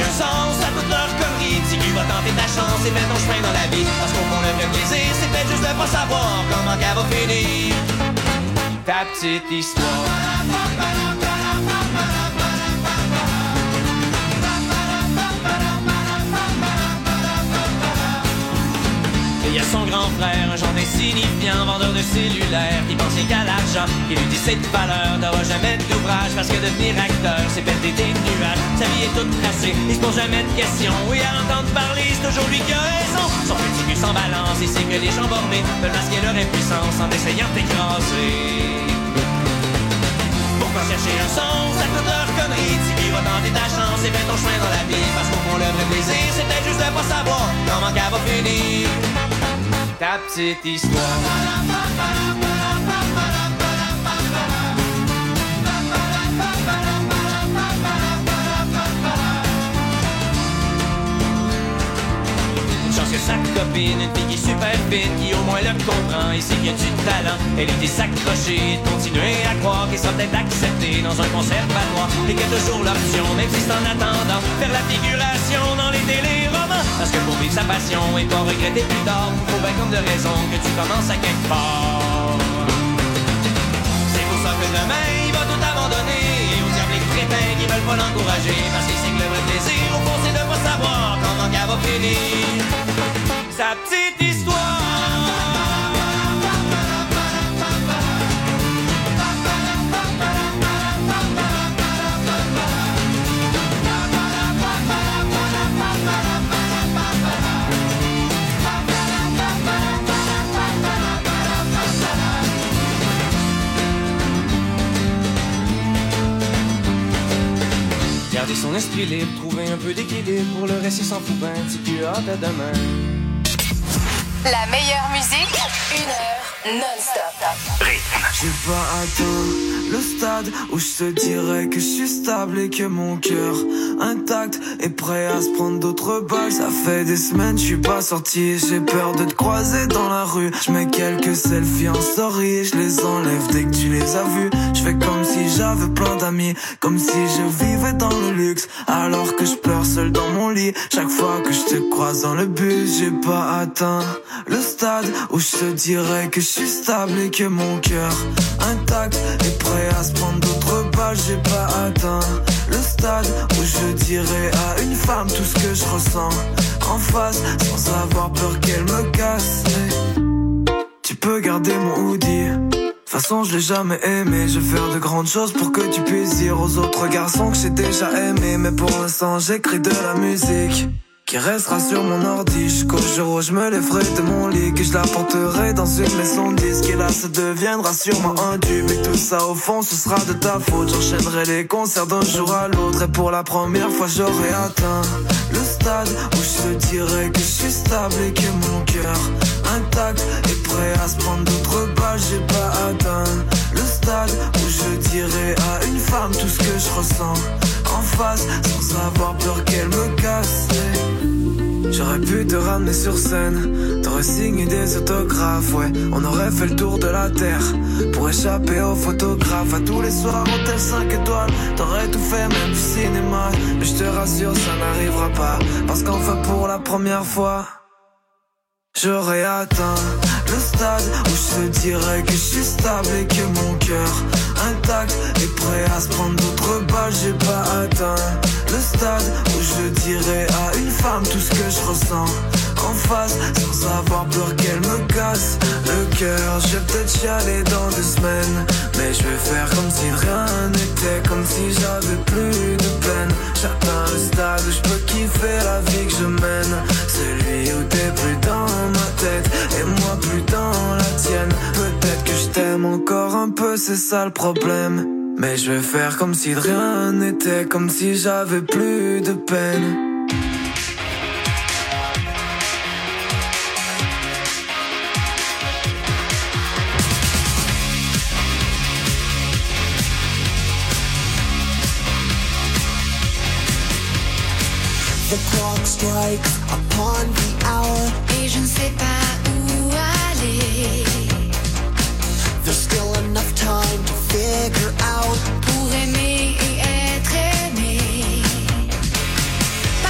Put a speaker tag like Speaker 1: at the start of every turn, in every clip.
Speaker 1: un sens à toute leur connerie. Si tu vas tenter ta chance et fais ton chemin dans la vie. Parce qu'au fond le vrai plaisir c'est peut-être juste de pas savoir comment qu'elle va finir ta petite histoire. Il y a son grand frère, un genre d'insignifiant, vendeur de cellulaire, qui pense qu'à l'argent, qui lui dit cette valeur, t'auras jamais d'ouvrage, parce que devenir acteur, c'est perdre des nuages, sa vie est toute tracée, il se pose jamais de questions, oui, à l'entendre parler, c'est toujours lui qui a raison, son petit cul sans balance, il sait que les gens bornés veulent masquer leur impuissance en essayant de t'écraser. Pourquoi chercher un sens à toute leur connerie? Tu vas tenter ta chance et fais ton chemin dans la vie, parce qu'au fond le vrai plaisir, c'est peut-être juste de pas savoir comment qu'elle va finir ta petite histoire. Une chance que sa copine, une fille qui est super fine, qui au moins le comprend et sait qu'il y a du talent. Elle était s'accrocher, continuer à croire qu'il sera peut-être accepté dans un conservatoire et qu'il y a toujours l'option, même si c'est en attendant, faire la figuration dans les téléromans. Parce que pour vivre sa passion et pas regretter plus tard, faut bien comme de raison que tu commences à quelque part. C'est pour ça que demain il va tout abandonner et aux diables les crétins qui veulent pas l'encourager, parce qu'il sait que le vrai plaisir au fond c'est de pas savoir comment qu'elle va finir sa petite histoire. Garder son esprit libre, trouver un peu d'équilibre, pour le reste il s'en fout ben, si tu as hâte à demain.
Speaker 2: La meilleure musique, 1 heure non-stop.
Speaker 3: Rythme. J'ai pas atteint le stade où je te dirais que je suis stable et que mon cœur intact est prêt à se prendre d'autres balles. Ça fait des semaines je suis pas sorti, j'ai peur de te croiser dans la rue. Je mets quelques selfies en story et je les enlève dès que tu les as vus. Je fais comme si j'avais plein d'amis, comme si je vivais dans le luxe, alors que je pleure seul dans mon lit. Chaque fois que je te croise dans le bus, j'ai pas atteint le stade où je te dirais que je suis stable et que mon cœur intact est prêt à se prendre d'autres balles. J'ai pas atteint le stade où je dirais à une femme tout ce que je ressens en face, sans avoir peur qu'elle me casse. Tu peux garder mon hoodie, de toute façon je l'ai jamais aimé. Je vais faire de grandes choses pour que tu puisses dire aux autres garçons que j'ai déjà aimé. Mais pour l'instant j'écris de la musique qui restera sur mon ordi jusqu'au jour où je me lèverai de mon lit, que je la porterai dans une maison de disques. Et là ça deviendra sûrement un tube, et tout ça au fond ce sera de ta faute. J'enchaînerai les concerts d'un jour à l'autre, et pour la première fois j'aurai atteint le stade où je te dirais que je suis stable et que mon cœur intact est prêt à se prendre d'autres balles. J'ai pas atteint le stade où je dirais à une femme tout ce que je ressens en face, sans avoir peur qu'elle me casse. J'aurais pu te ramener sur scène, t'aurais signé des autographes, ouais. On aurait fait le tour de la terre pour échapper aux photographes. À tous les soirs, hôtel 5 étoiles, t'aurais tout fait, même du cinéma. Mais je te rassure, ça n'arrivera pas, parce qu'enfin pour la première fois j'aurais atteint le stade où je te dirais que je suis stable et que mon cœur intact est prêt à se prendre d'autres balles. J'ai pas atteint le stade où je dirais à une femme tout ce que je ressens en face, sans avoir peur qu'elle me casse le cœur. Je vais peut-être chialer dans 2 semaines, mais je vais faire comme si rien n'était, comme si j'avais plus de peine. J'atteins le stade où je peux kiffer la vie que je mène, celui où t'es plus dans ma tête et moi plus dans la tienne. Peut-être que je t'aime encore un peu, c'est ça le problème, mais je vais faire comme si de rien n'était, comme si j'avais plus de peine.
Speaker 4: The clock strikes upon the hour,
Speaker 5: et je ne sais pas où aller.
Speaker 4: There's still enough time to figure out,
Speaker 5: pour aimer et être aimé.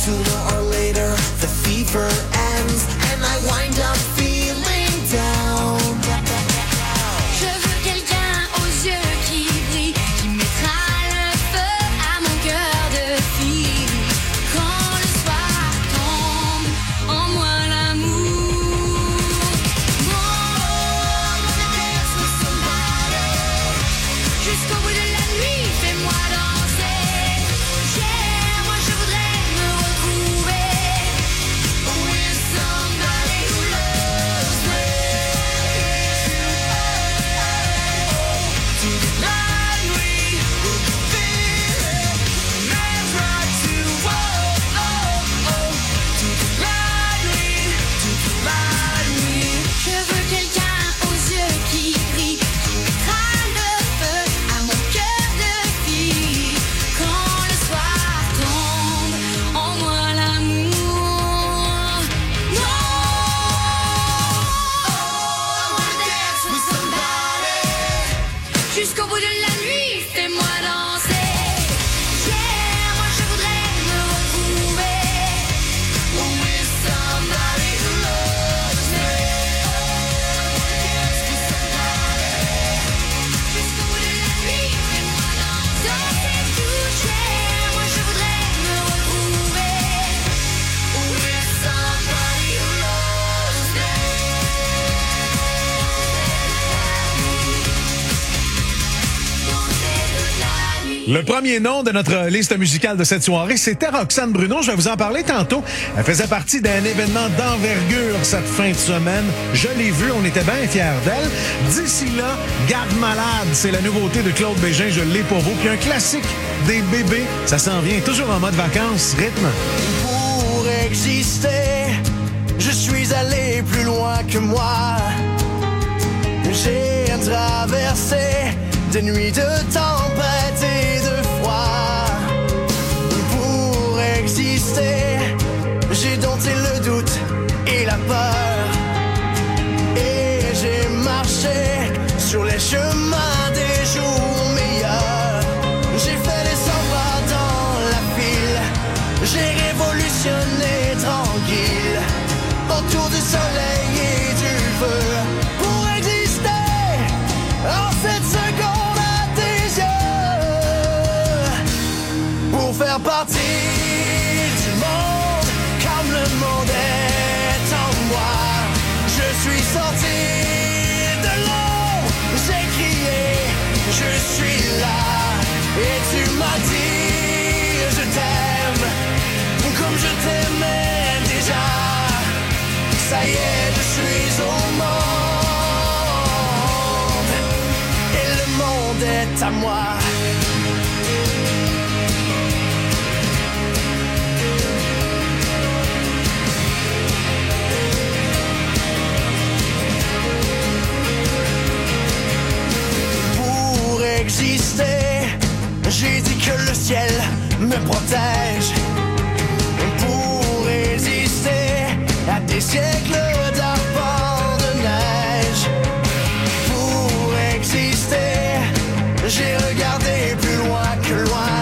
Speaker 4: Sooner or later, the fever ends, and I wind up feeling down.
Speaker 5: Je veux quelqu'un aux yeux qui brillent, qui mettra le feu à mon cœur de fille. Quand le soir tombe, en moi l'amour. Mon dance with somebody. Jusqu'au bout de la nuit, fais-moi danser. Yeah, moi je voudrais me retrouver with somebody who loves me.
Speaker 1: La nuit, feeling, man's right to toute la nuit.
Speaker 5: Je veux quelqu'un aux yeux qui brillent, qui mettra le feu à mon cœur de fille. Quand le soir tombe, en moi l'amour. Non, I wanna dance with somebody. Jusqu'au bout de la nuit, fais-moi danser. Yeah, moi je voudrais me retrouver with somebody who loves me. Jusqu'au bout de la nuit, fais-moi danser. Yeah, moi je voudrais me retrouver with somebody who loves me. Danser toute la nuit.
Speaker 6: Le premier nom de notre liste musicale de cette soirée, c'était Roxane Bruno. Je vais vous en parler tantôt. Elle faisait partie d'un événement d'envergure cette fin de semaine. Je l'ai vue, on était bien fiers d'elle. D'ici là, Garde malade, c'est la nouveauté de Claude Bégin, je l'ai pour vous. Puis un classique des bébés, ça s'en vient toujours en mode vacances, rythme.
Speaker 4: Pour exister, je suis allé plus loin que moi. J'ai traversé des nuits de tempête et de froid. Pour exister, j'ai dompté le doute et la peur. Et j'ai marché sur les chemins des jours meilleurs. J'ai fait les 100 pas dans la file. J'ai révolutionné tranquille autour du soleil et du feu. Pour exister en cette seconde à tes yeux. Pour faire partie du monde comme le monde est en moi. Je suis sorti de l'eau, j'ai crié, je suis là. Et tu m'as dit je t'aime comme je t'aimais déjà. Ça y est, je suis au monde et le monde est à moi. Pour exister, j'ai dit que le ciel me protège. Pour résister à des siècles d'arpents de neige. Pour exister, j'ai regardé plus loin que loin.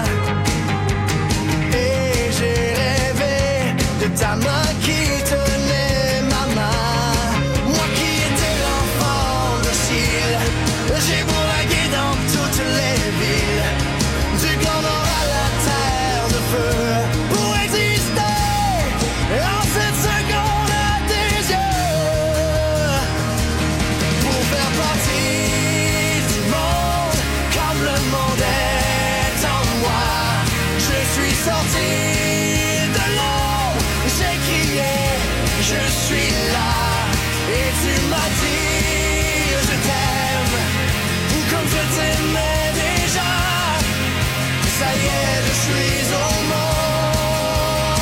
Speaker 4: Et j'ai rêvé de ta main qui tenait ma main. Moi qui étais l'enfant docile, j'ai bourragué dans toutes les villes. Du Grand Nord à la terre de feu. Pour exister en cette seconde à tes yeux. Pour faire partie du monde comme le monde est en moi. Je suis sorti de l'eau, j'ai crié, je suis là. Et tu m'as dit je t'aime comme je t'aimais déjà. Ça y est, je suis au monde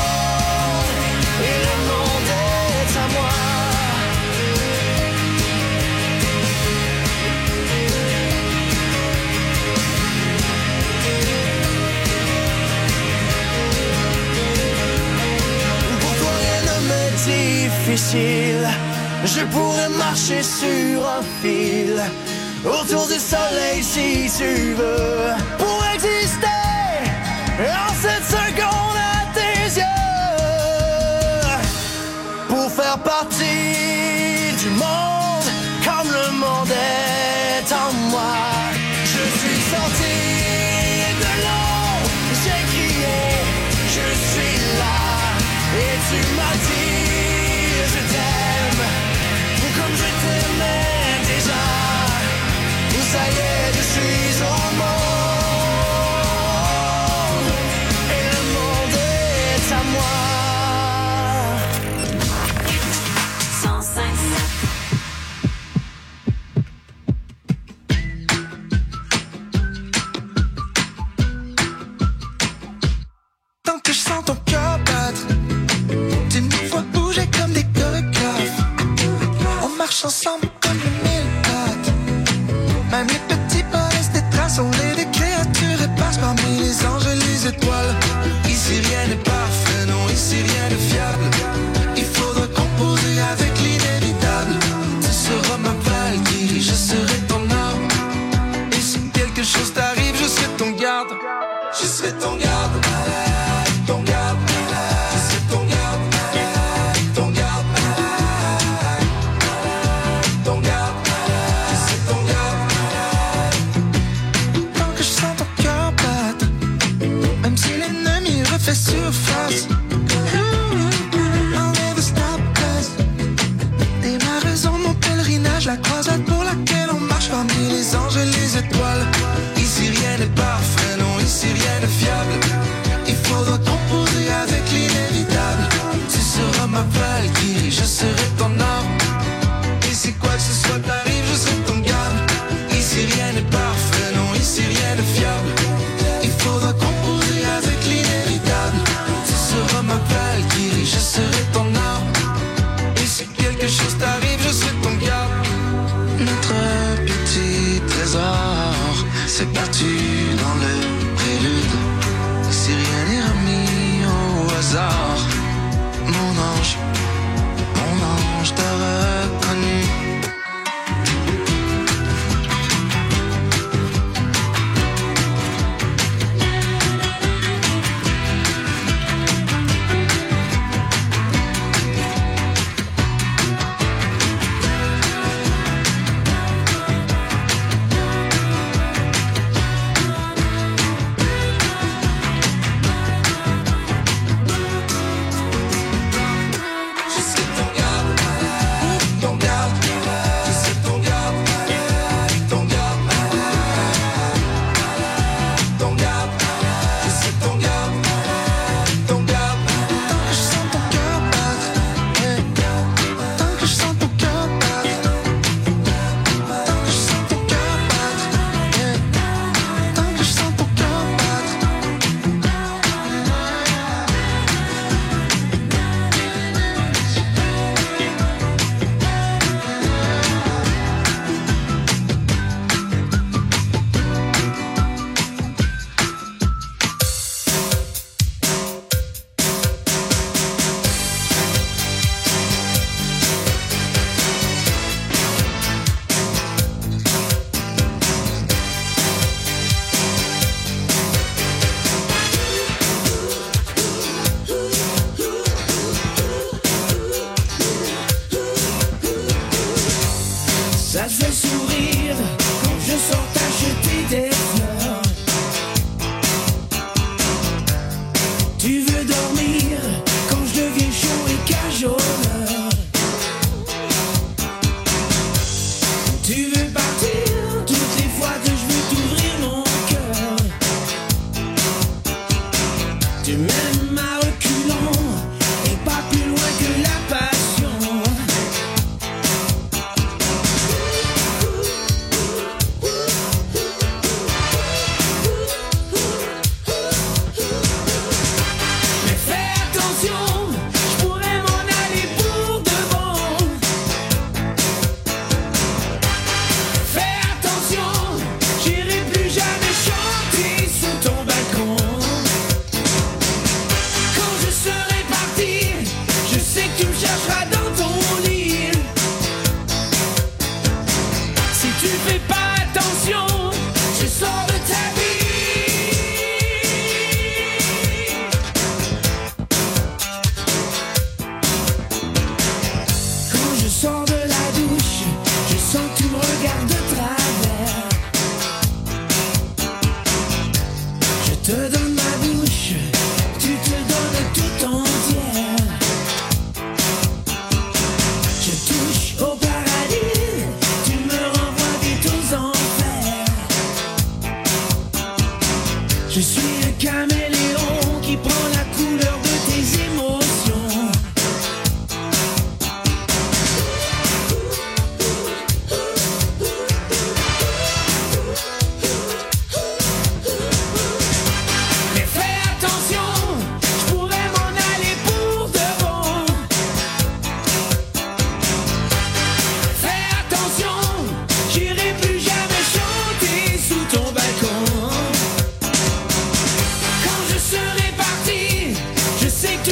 Speaker 4: et le monde est à moi. Pour toi rien ne m'est difficile. Je pourrais marcher sur un fil autour du soleil si tu veux. Pour exister en cette seconde à tes yeux. faire partie du monde comme le monde est en moi. Je suis sorti de l'eau, j'ai crié, je suis là. Et tu m'as dit je t'aime, comme je t'aimais déjà. Ça y est, je suis au monde, et le monde est à moi.
Speaker 7: 105.7. Tant que je sens ton cœur battre, tu me vois bouger comme des chorégraphes. On marche ensemble comme le mille pattes. Même les petits pas laissent des traces, on est des créatures éparses parmi les anges et les étoiles. Ici rien n'est parfait, non, ici rien de fiable. Il faudra composer avec l'inévitable. Tu seras ma valkyrie, je serai ton arme. Et si quelque chose t'arrive, je serai ton garde. Je serai ton garde, ton garde. Je serai ton garde, ton garde, ton garde. Je serai ton garde. Tant que je sens ton cœur battre, même si l'ennemi refait surface. I'll never stop 'cause t'es ma raison, mon pèlerinage, la croisade pour laquelle on marche parmi les anges et les étoiles. Ici rien n'est parfait, non, ici rien de fiable. Il faudra composer avec l'inévitable. Tu seras ma valkyrie, je serai ton arme. Et si quoi que ce soit t'arrive, je serai ton garde. Ici rien n'est parfait, non, ici rien de fiable. Il faudra composer avec l'inévitable. Tu seras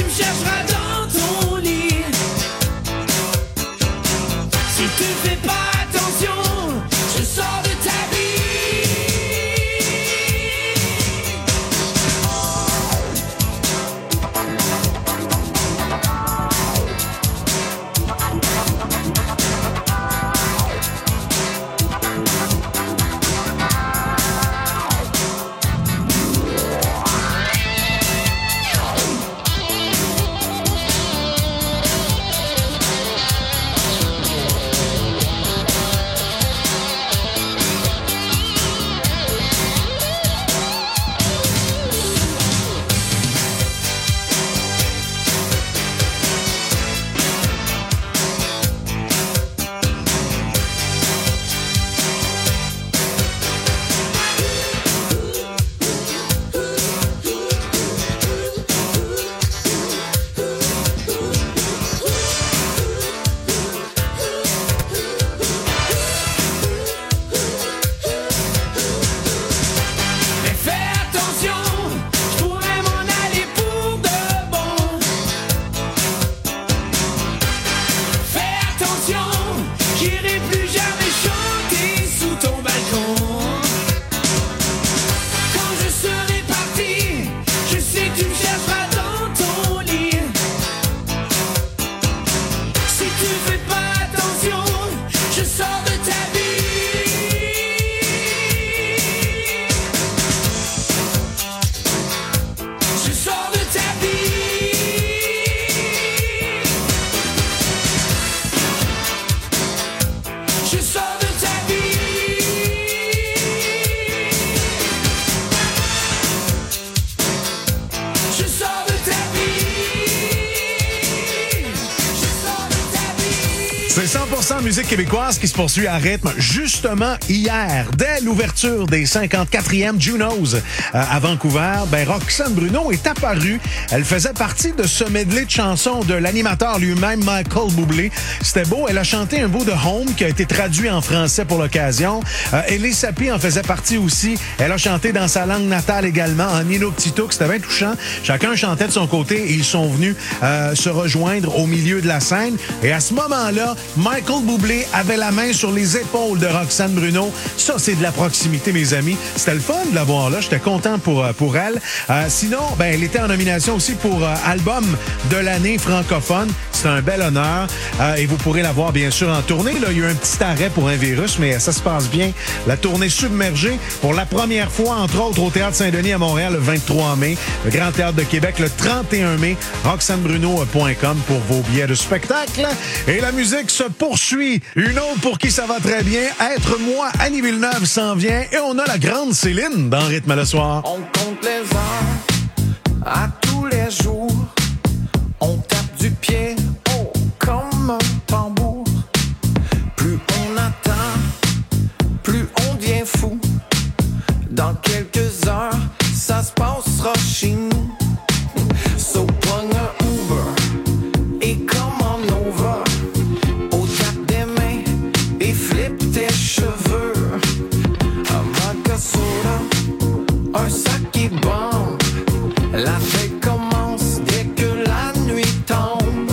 Speaker 1: me chercheras dans ton lit. Si tu fais pas attention, je sors de ta vie.
Speaker 6: C'est 100% musique québécoise qui se poursuit à rythme. Justement, hier, dès l'ouverture des 54e Junos à Vancouver, Roxane Bruno est apparue. Elle faisait partie de ce medley de chansons de l'animateur lui-même, Michael Bublé. C'était beau. Elle a chanté un bout de Home qui a été traduit en français pour l'occasion. Elie Sapi en faisait partie aussi. Elle a chanté dans sa langue natale également, en Inuktitut. C'était bien touchant. Chacun chantait de son côté et ils sont venus se rejoindre au milieu de la scène. Et à ce moment-là, Michael Bublé avait la main sur les épaules de Roxane Bruno. Ça, c'est de la proximité, mes amis. C'était le fun de la voir là. J'étais content pour elle. Sinon, elle était en nomination aussi pour album de l'année francophone. C'est un bel honneur. Et vous pourrez la voir, bien sûr, en tournée. Là, il y a eu un petit arrêt pour un virus, mais ça se passe bien. La tournée submergée pour la première fois, entre autres, au Théâtre Saint-Denis à Montréal le 23 mai. Le Grand Théâtre de Québec le 31 mai. RoxaneBruno.com pour vos billets de spectacle. Et la musique se poursuit. Une autre pour qui ça va très bien. Être moi, Annie Villeneuve s'en vient. Et on a la grande Céline dans Rythme le soir.
Speaker 3: On compte les heures à tous les jours. On tape du pied, oh, comme un tambour. Plus on attend, plus on devient fou. Dans quelques heures, ça se passera chez nous. So prends un Uber et commande over. Au tape des mains et flippe tes cheveux. Un vodka soda, un sac qui bombe. La fête commence dès que la nuit tombe.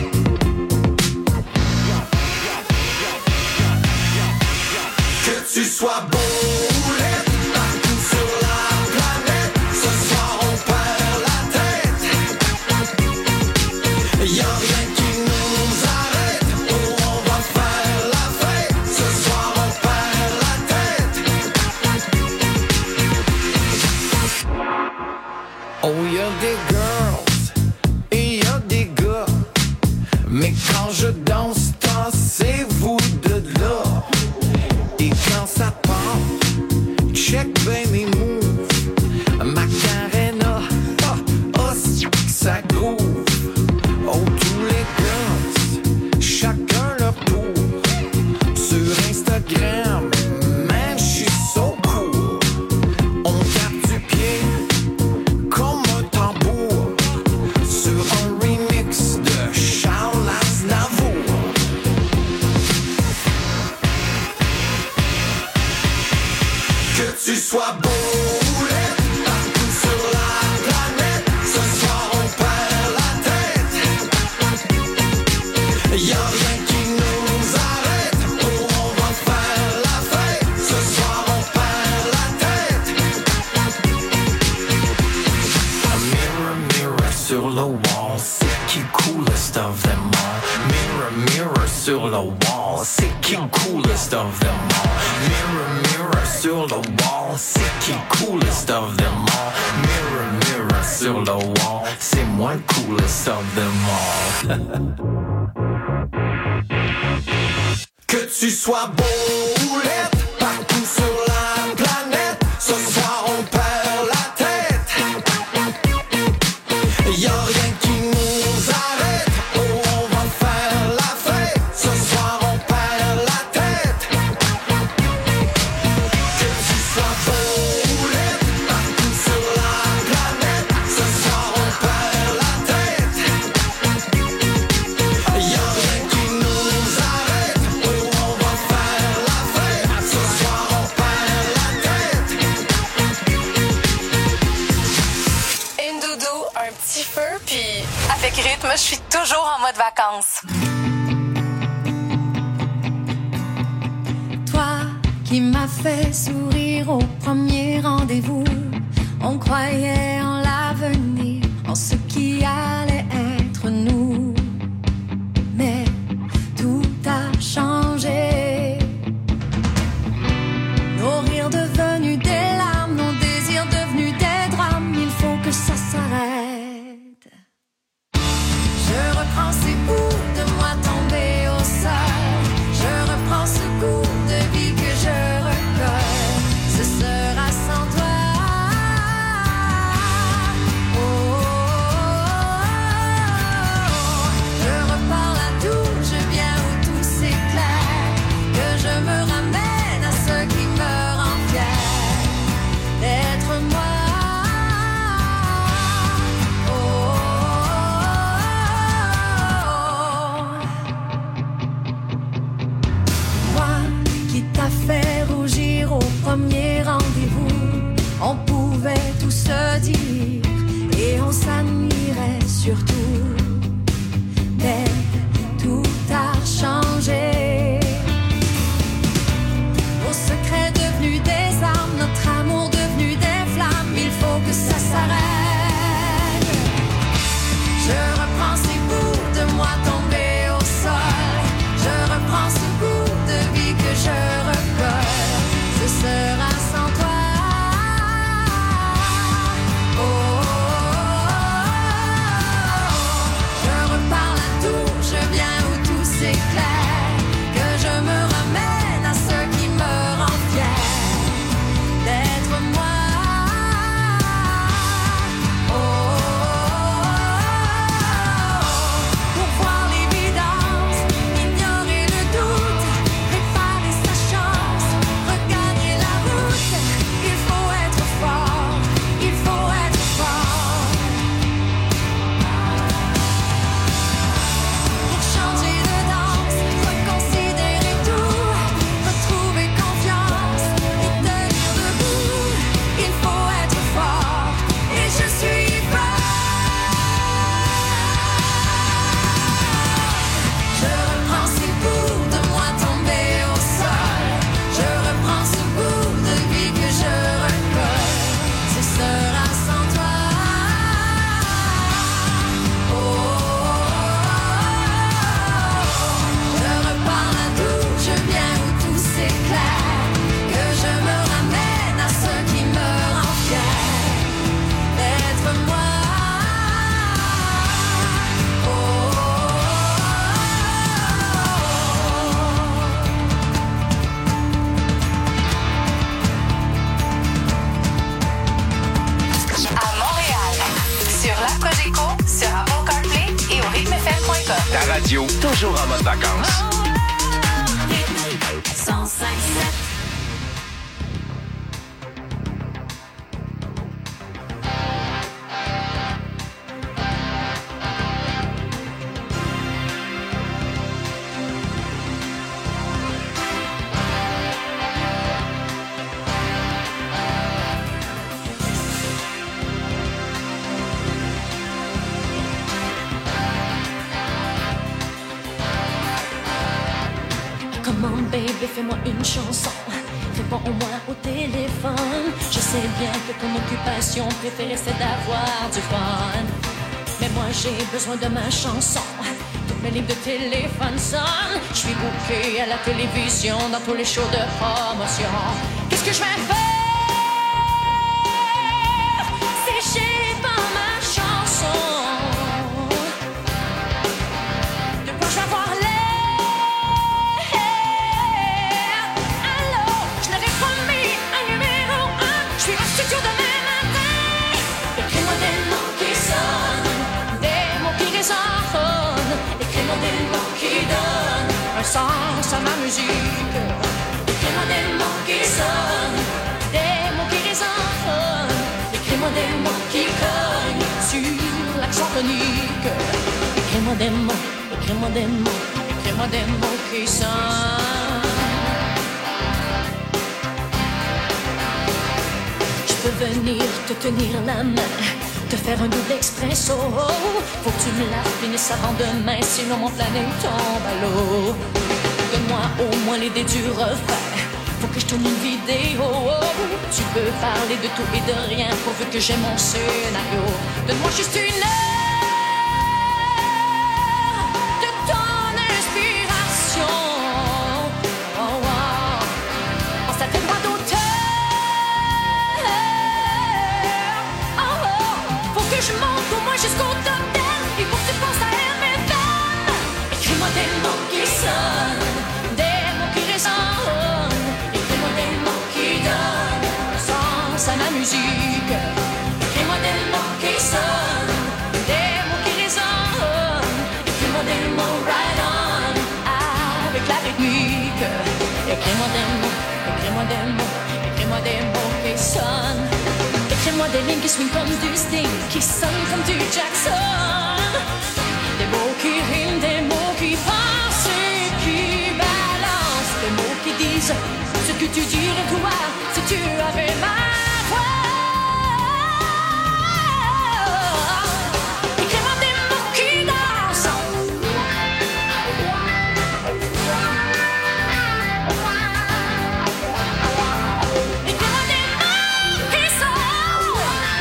Speaker 3: Que tu sois beau ou laid, partout sur la planète, ce soir on perd la tête. Y'a rien qui nous arrête, oh on va faire la fête, ce soir on perd la tête. Oh y'a des girls et y'a des gars, mais quand je danse, tassez-vous de là. Et quand ça part, check ben mes moves. Macarena, ça groove. Oh tous les girls, chacun leur tour. Sur Instagram, man, j'suis so cool. On tape du pied comme un tambour sur un remix de Charles Aznavour. Que tu sois beau ou laid, partout sur la planète, ce soir on perd la
Speaker 8: wall, c'est qui coolest of them all? Mirror, mirror sur le wall, c'est qui coolest of them all? Mirror, mirror sur le wall, c'est qui coolest of them all? Mirror, mirror sur le wall, c'est moi le coolest of them all. Que tu sois beau ou laid, partout sur la planète, ce soir on perd la tête. Y'a rien qui nous arrête, oh on va faire la fête, ce soir on perd la tête. Que tu sois beau ou laid, partout sur la planète, ce soir on perd la tête. Y'a rien qui nous arrête, oh on va faire la fête, ce soir on perd la tête.
Speaker 2: Une doudou, un petit feu, puis avec rythme, je suis toujours en mode vacances.
Speaker 5: Toi qui m'as fait sourire au premier rendez-vous, on croyait en l'avenir, en ce qui allait être nous. Mais tout a changé. Nos rires devenus des larmes, nos désirs devenus des drames, il faut que ça s'arrête. Je reprends ces bouts de moi tombés au sol. Je reprends ce goût de vie que je recolle. Ce sera sans toi. Oh, oh, oh, oh. Je repars là d'où je viens, où tout s'éclaire. Que je me ramène à ce qui me rend fier d'être moi. Oh, oh, oh. Moi qui t'a fait rougir au premier rendez-vous, on pouvait tout se dire et on s'admirait surtout. Mais tout a changé. Nos secrets devenus des armes, notre amour devenu des flammes, il faut que ça s'arrête. Je reprends ces bouts de moi tombés au sol. Je reprends ce goût de vie que je recolle. Ce sera sans toi. Oh, oh, oh, oh. Je repars là d'où je viens, où tout s'éclaire. Que je me ramène à ce qui me rend fier d'être moi. Oh, oh, oh. Pour voir l'évidence, ignorer le doute, préparer sa chance, regagner la route. Il faut être fort, il faut être fort. Pour changer de danse, reconsidérer tout, retrouver confiance et tenir debout. Il faut être fort et je suis fort. Je reprends ces bouts de moi tombés au sol. Je reprends ce goût de vie que je recolle. Ce sera sans toi. Oh, oh, oh. Je repars là d'où je viens, où tout s'éclaire. Que je me ramène à ce qui me rend fier d'être moi. Oh, oh,
Speaker 2: À Montréal, sur la Cogeco, sur Apple CarPlay et au rythmefm.com.
Speaker 9: Ta radio, toujours en mode vacances.
Speaker 5: 105.7.
Speaker 10: Comment baby, fais-moi une chanson. Réponds au moins au téléphone. Je sais bien que ton occupation préférée c'est d'avoir du fun. Mais moi j'ai besoin de ma chanson. Tous mes livres de téléphone sonnent. Je suis bouquée à la télévision, dans tous les shows de promotion. Qu'est-ce que je vais faire? Si j'ai pas ma chanson, de quoi je vais avoir l'air? Alors, je n'avais promis un numéro 1. Je suis en studio demain matin. Écris-moi des mots qui sonnent, des mots qui résonnent. Écris-moi des mots qui donnent un sens à ma musique. Écris-moi des mots qui sonnent, des mots qui résonnent. Écris-moi des mots qui cognent sur l'accent tonique. Écris-moi des mots, écris-moi des mots, écris-moi des mots qui sonnent. Je peux venir te tenir la main, te faire un double expresso. Faut que tu me la finisses avant demain, sinon mon planète tombe à l'eau. Donne-moi au moins l'idée du refrain, faut que je tourne une vidéo. Tu peux parler de tout et de rien, pourvu que j'ai mon scénario. Donne-moi juste une heure de ton inspiration. Oh, oh. Pense à tes droits d'auteur. Oh, oh. Faut que je monte au moins jusqu'au top 10. Il faut que tu penses à MFM. Écris-moi des mots qui sonnent, des mots qui résonnent. Écris-moi des mots qui donnent sens à ma musique. Écris-moi des mots qui sonnent, des mots qui résonnent. Écris-moi des mots right on, avec la rythmique. Écris-moi des mots, écris-moi des mots, écris-moi des mots qui sonnent. Écris-moi des lignes qui swing comme du Sting, qui sonnent comme du Jackson. Des mots qui riment, des mots qui pensent et qui balancent. Des mots qui disent ce que tu dirais toi si tu avais ma voix. Écris-moi des mots qui dansent. Écris-moi des mots qui sortent.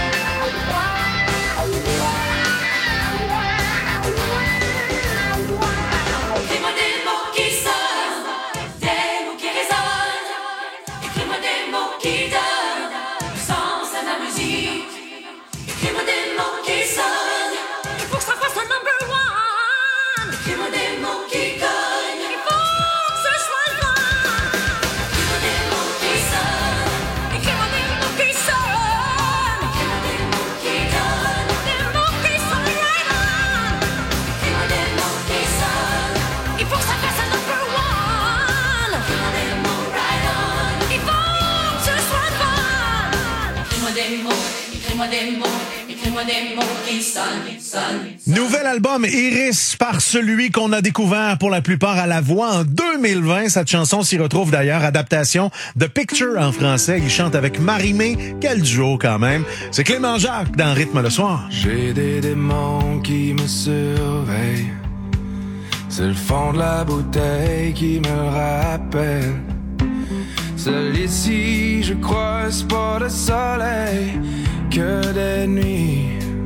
Speaker 10: Écris-moi des mots qui sonnent, des mots qui résonnent. Écris-moi des mots qui donnent sens à ma musique. Écris-moi des mots qui sonnent, il faut que ça fasse un number one. Écris-moi des mots qui cognent, il faut que ce soit le fun. Écris-moi des mots qui sonnent, écris-moi des mots qui sonnent. Écris-moi des mots qui donnent, des mots qui sonnent right on. Écris-moi des mots qui sonnent, il faut que ça fasse un number one. Écris-moi des mots right on, il faut que ce soit le fun. Écris-moi des mots, écris-moi des mots, écris-moi des mots qui sonnent, sonnent.
Speaker 6: Nouvel album Iris par celui qu'on a découvert pour la plupart à la voix en 2020. Cette chanson s'y retrouve d'ailleurs, adaptation de Picture en français. Il chante avec Marie-Mé. Quel duo quand même. C'est Clément Jacques dans Rythme le soir.
Speaker 3: J'ai des démons qui me surveillent. C'est le fond de la bouteille qui me le rappelle. Seul ici, je croise pas de soleil que des nuits.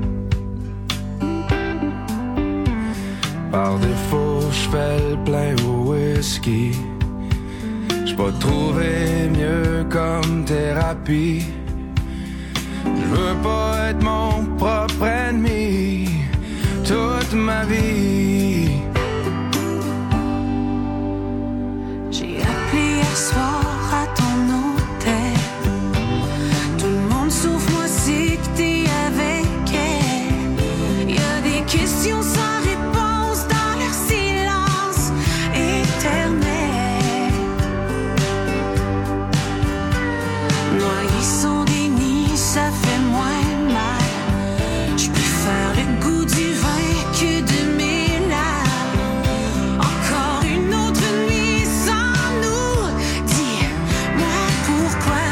Speaker 3: Par défaut, je fais le plein au whisky. J'ai pas trouvé mieux comme thérapie. Je veux pas être mon propre ennemi toute ma vie.
Speaker 11: J'ai appelé hier soir à ton hôtel. Tout le monde sauf moi sait que t'es avec elle. Y a des questions sans réponse dans leur silence éternel. Noyés sans déni, ça fait moins mal. Je préfère le goût du vin que de mes larmes. Encore une autre nuit sans nous. Dis-moi pourquoi.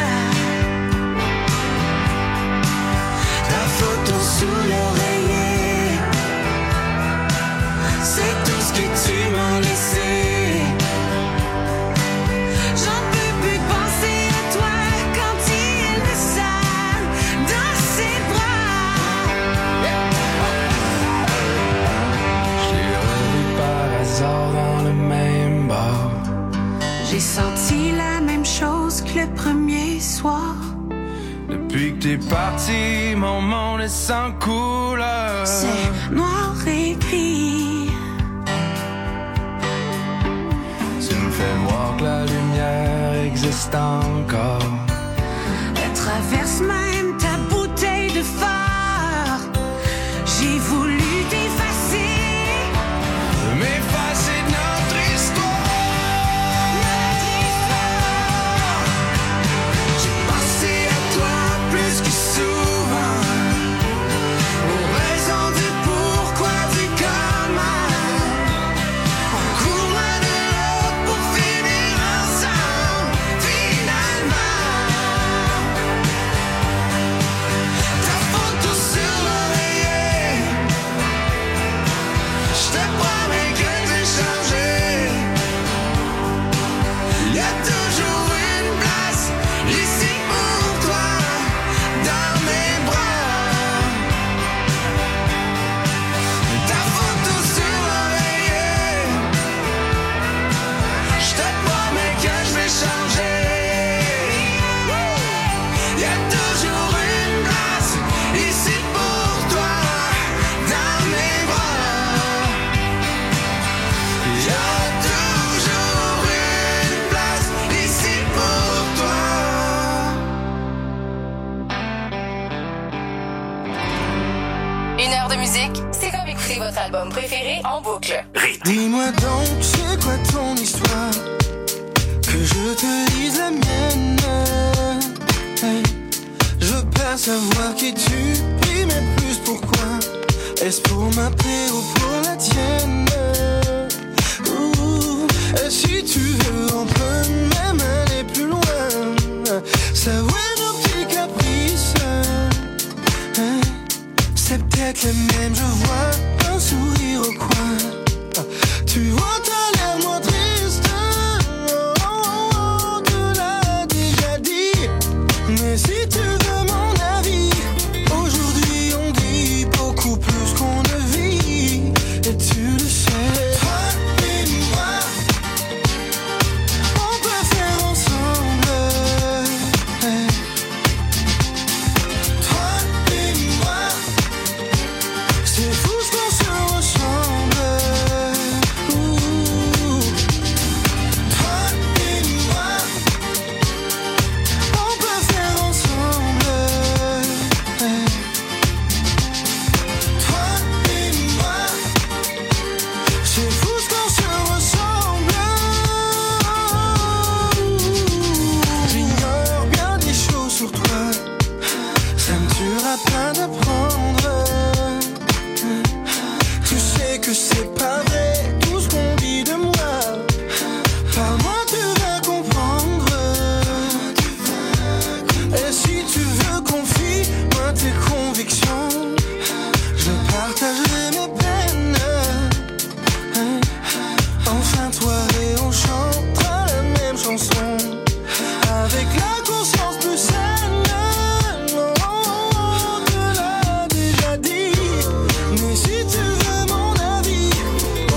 Speaker 3: Ta photo sous l'oreiller,
Speaker 11: C'est tout ce que tu m'as laissé. J'en peux plus penser à toi quand il me serre dans ses bras. J'ai senti la même chose que le premier soir.
Speaker 12: Depuis que t'es parti, mon monde est sans couleur.
Speaker 11: C'est noir et gris.
Speaker 12: Tu me fais voir que la lumière existe encore.
Speaker 11: Elle traverse même ta bouteille de phare. J'ai voulu t'effacer.
Speaker 12: M'effacer de notre histoire. J'ai pensé à toi plus que souvent, aux raisons du pourquoi du comment. On court loin de l'autre pour finir ensemble, finalement. Ta photo sur l'oreiller, je te promets que j'ai changé. Y a toujours une place ici pour toi, dans mes bras. Ta photo sur l'oreiller, je te promets que je vais changer. Y a toujours une place ici pour toi, dans mes bras. Y a toujours une place ici pour toi.
Speaker 2: Une heure de musique, c'est comme écouter votre album préféré en boucle.
Speaker 7: Dis-moi donc, c'est quoi ton histoire? Que je te dise la mienne. Hey, je veux pas savoir qui tu es, mais plus pourquoi. Est-ce pour ma paix ou pour la tienne? Ouh, et si tu veux, on peut même aller plus loin. Savoir nos petits caprices. Hey, c'est peut-être les mêmes, je vois un sourire au coin. Tu vois, t'as l'air moins triste. Oh, te l'as déjà dit. Mais si tu veux mon avis, aujourd'hui on dit beaucoup plus qu'on ne vit. Et tu le sais. Toi et moi, on peut faire ensemble. Hey. Toi et moi, c'est fou ce qu'on se ressemble. Ouh. Toi et moi, on peut faire ensemble. Hey. Toi et moi, c'est fou ce qu'on se ressemble. J'ignore bien des choses sur toi, ça me tuera pas d'apprendre. Tu sais que c'est pas vrai tout ce qu'on dit de moi. Par moi tu vas comprendre. Et si tu veux confie-moi tes convictions, je partagerai mes peines. Enfin toi et on chantera la même chanson, avec la conscience plus saine. On te l'a déjà dit. Mais si tu veux mon avis,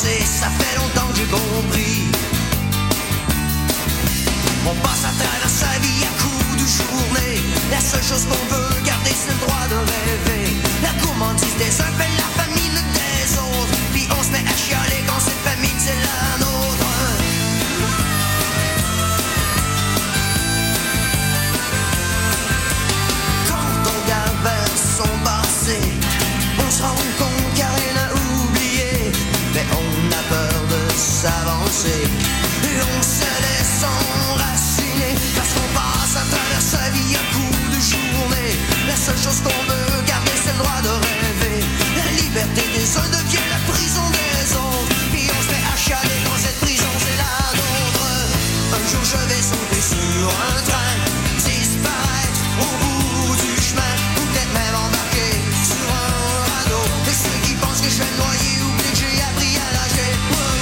Speaker 4: passé, ça fait longtemps que j'ai compris. On passe à travers sa vie à coups de journée. La seule chose qu'on veut garder, c'est le droit de rêver. La gourmandise des uns fait la famine des autres. Puis on se met à chialer quand cette famine c'est la nôtre. Quand on regarde vers son passé, on se rend compte qu'il n'y a rien à oublier. Mais on a peur de s'avancer et on se laisse enraciner. Parce qu'on passe à travers sa vie à coups de journée. La seule chose qu'on veut garder, c'est le droit de rêver. La liberté des uns devient la prison des autres. Puis on se met à chialer quand cette prison c'est la nôtre. Un jour je vais sauter sur un train, disparaître au bout du chemin, ou peut-être même embarquer sur un radeau. Et ceux qui pensent que je vais me noyer oublient que j'ai appris à nager.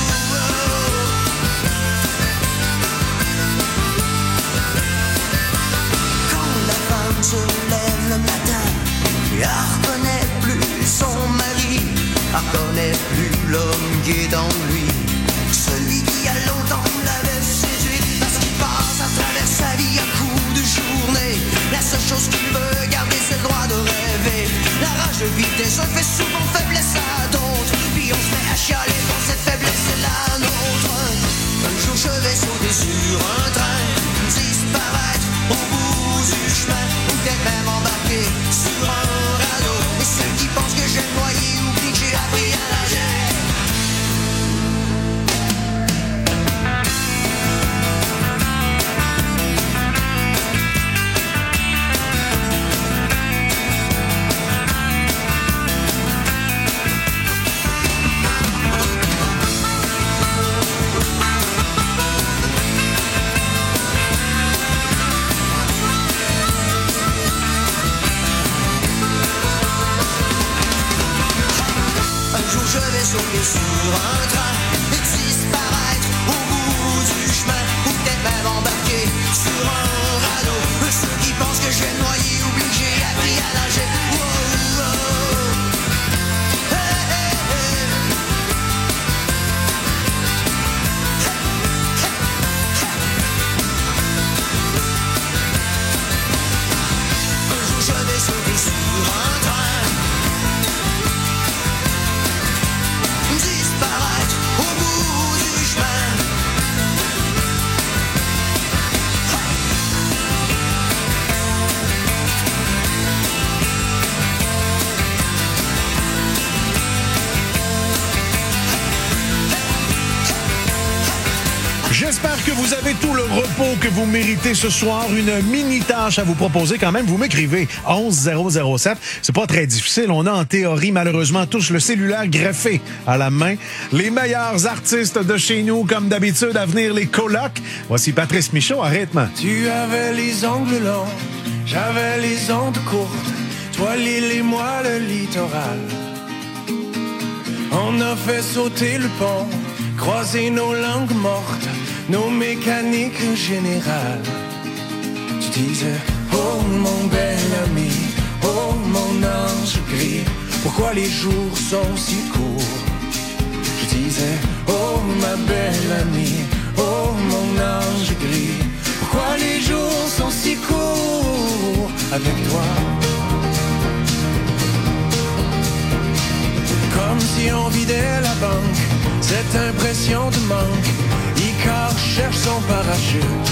Speaker 4: Quand la femme se lève le matin, elle reconnaît plus son mari, elle reconnaît plus l'homme qui est dans lui, celui qui a longtemps l'avait séduit. Parce qu'il passe à travers sa vie à coups de journée. La seule chose qu'il veut garder, c'est le droit de rêver. La rage de vivre des uns fait souvent faiblesse à d'autres. Puis on se met à chialer quand cette faiblesse est la nôtre. Un jour je vais sauter sur un train, disparaître au bout du chemin, ou peut-être même embarquer sur un radeau. Et ceux qui pensent que je vais me noyer oublient que j'ai appris à nager. Je vais sauter sur un train et disparaître au bout du chemin, ou peut-être même embarquer sur un radeau. Ceux qui pensent que je vais me noyer oublient que j'ai appris à nager. Wow, wow. Hey, hey, hey. Un jour je vais sauter sur un train, disparaître au bout du chemin.
Speaker 6: J'espère que vous avez tout le repos que vous méritez ce soir. Une mini-tâche à vous proposer quand même. Vous m'écrivez 11007. C'est pas très difficile. On a en théorie, malheureusement, tous le cellulaire greffé à la main. Les meilleurs artistes de chez nous, comme d'habitude, à venir les colocs. Voici Patrice Michaud à rythme.
Speaker 13: Tu avais les ongles longs, j'avais les ondes courtes. Toi l'île et moi le littoral. On a fait sauter le pont, croiser nos langues mortes, nos mécaniques générales. Tu disais, oh mon bel ami, oh mon ange gris, pourquoi les jours sont si courts? Je disais, oh ma belle amie, oh mon ange gris, pourquoi les jours sont si courts avec toi? Comme si on vidait la banque, cette impression de manque. Icar cherche son parachute.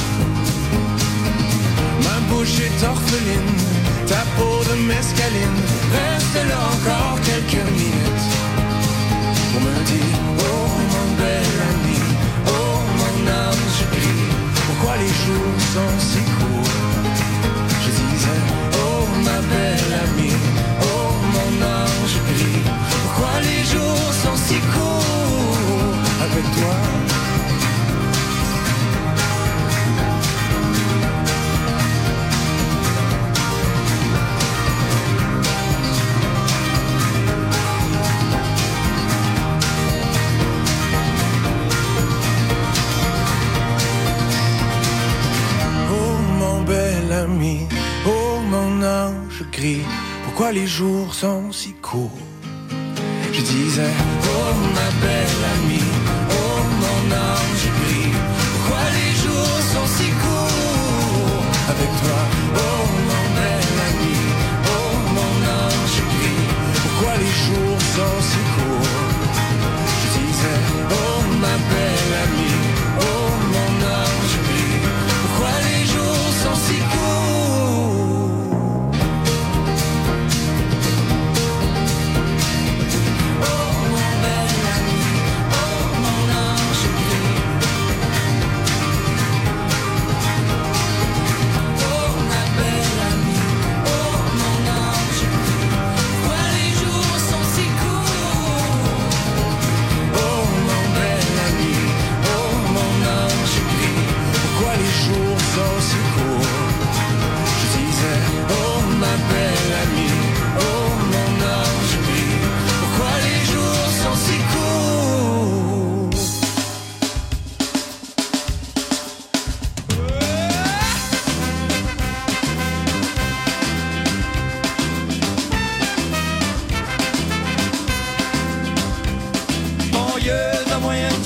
Speaker 13: Ma bouche est orpheline, ta peau de mescaline. Reste là encore quelques minutes pour me dire, oh mon bel ami, oh mon ange gris, pourquoi les jours sont si courts? Je disais, oh ma belle amie, oh mon ange gris, pourquoi les jours sont si courts avec toi? Oh mon bel ami, oh mon ange gris, pourquoi les jours sont si courts? Je disais, oh ma belle amie,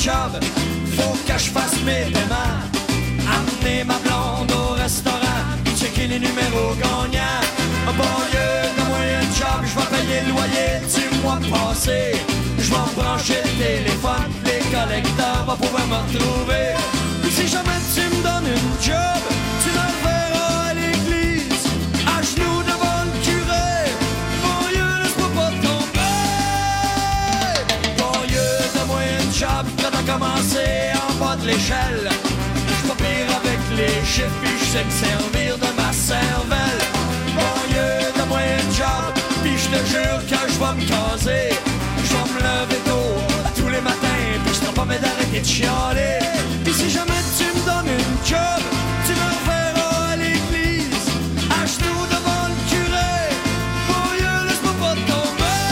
Speaker 1: job, faut que je fasse mes paiements. Amener ma blonde au restaurant, checker les numéros gagnants. En banlieue, donne-moi un job, je vais payer le loyer du mois passé. Je vais me brancher le téléphone, les collecteurs vont pouvoir me retrouver. Puis si jamais tu me donnes une job, tu me reverras à l'église, à genoux devant le curé. Banlieue, laisse-moi pas tomber. Banlieue, donne-moi une job, prêt à commencer en bas de l'échelle. J'suis pas pire avec les chiffres, puis j'sais me servir de ma cervelle. Banlieue, donne-moi un job, puis j'te jure que j'vais me caser. J'vais me lever tôt, tous les matins, puis j't'en pas d'arrêter de chialer. Puis si jamais tu me donnes une job, tu me reverras à l'église, à genoux devant le curé. Banlieue, laisse-moi pas tomber.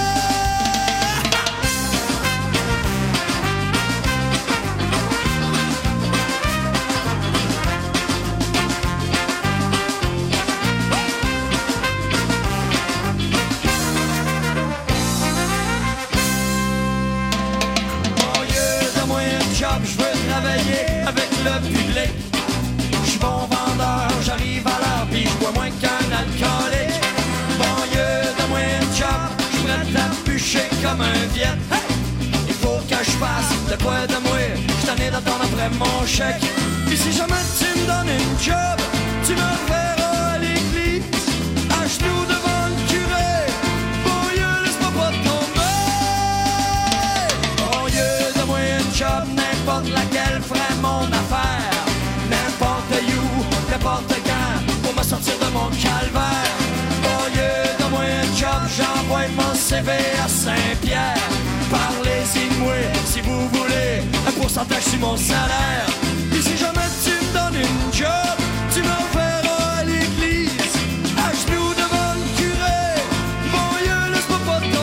Speaker 1: Je veux travailler avec le public. Je suis bon vendeur, j'arrive à l'heure, puis je bois moins qu'un alcoolique. Banlieue, donne-moi un job, je suis prêt à bûcher comme un viet. Hey! Il faut que je fasse de quoi de moi, je suis tanné d'attendre après mon chèque. Puis si jamais tu me donnes une job, tu me reverras à l'église, à genoux devant le curé. Banlieue, laisse-moi pas tomber. Banlieue, donne-moi un job, n'importe laquelle ferait mon affaire. N'importe où, n'importe quand, pour me sortir de mon calvaire. Banlieue, donne-moi un job, j'envoie mon CV à Saint-Pierre. Parlez-y de moi, si vous voulez, un pourcentage sur mon salaire. Puis si jamais tu me donnes une job, tu me reverras à l'église, à genoux devant le curé. Banlieue, laisse-moi pas tomber.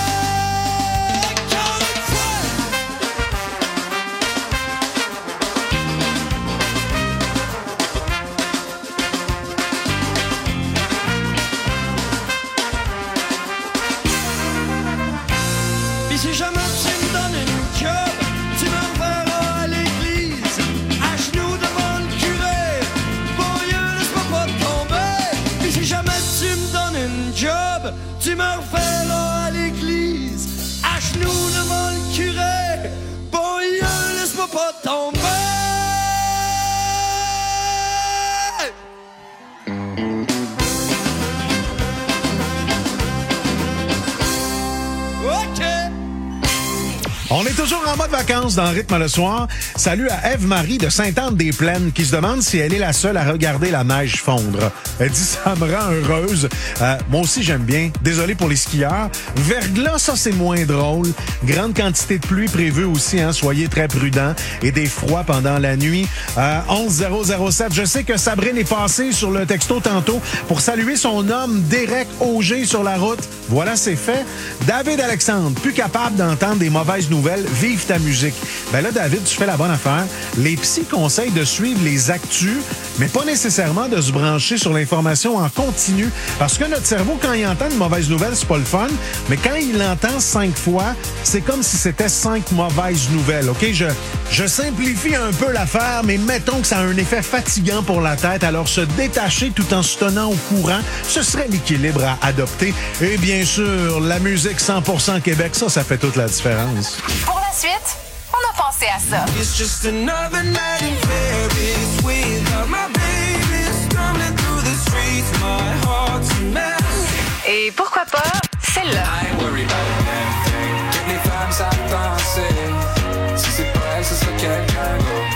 Speaker 1: Si jamais tu me donnes une job, tu me reverras à l'église, à genoux devant le curé. Banlieue, laisse-moi pas tomber. Puis si jamais tu me donnes une job, tu me reverras à l'église, à genoux devant le curé. Banlieue, laisse-moi pas tomber.
Speaker 6: On est toujours en mode vacances dans Rythme le soir. Salut à Ève-Marie de Sainte-Anne-des-Plaines qui se demande si elle est la seule à regarder la neige fondre. Elle dit « ça me rend heureuse ». Moi aussi, j'aime bien. Désolé pour les skieurs. Verglas, ça, c'est moins drôle. Grande quantité de pluie prévue aussi, hein. Soyez très prudents. Et des froids pendant la nuit. 11007. Je sais que Sabrine est passée sur le texto tantôt pour saluer son homme Derek Auger sur la route. Voilà, c'est fait. David Alexandre, plus capable d'entendre des mauvaises nouvelles. Vive ta musique. Ben là, David, tu fais la bonne affaire. Les psys conseillent de suivre les actus, mais pas nécessairement de se brancher sur l'information en continu. Parce que notre cerveau, quand il entend une mauvaise nouvelle, c'est pas le fun. Mais quand il l'entend 5 fois, c'est comme si c'était 5 mauvaises nouvelles. OK? Je simplifie un peu l'affaire, mais mettons que ça a un effet fatigant pour la tête. Alors, se détacher tout en se tenant au courant, ce serait l'équilibre à adopter. Et bien sûr, la musique 100% Québec, ça fait toute la différence.
Speaker 2: Pour la suite, on a pensé à ça.
Speaker 12: It's just another night in Paris without my baby stumbling through the streets. My heart's a mess.
Speaker 2: Et pourquoi pas celle-là.
Speaker 12: I ain't worried about a damn thing. Toutes les femmes savent danser. Si c'est pas elle, ce sera quelqu'un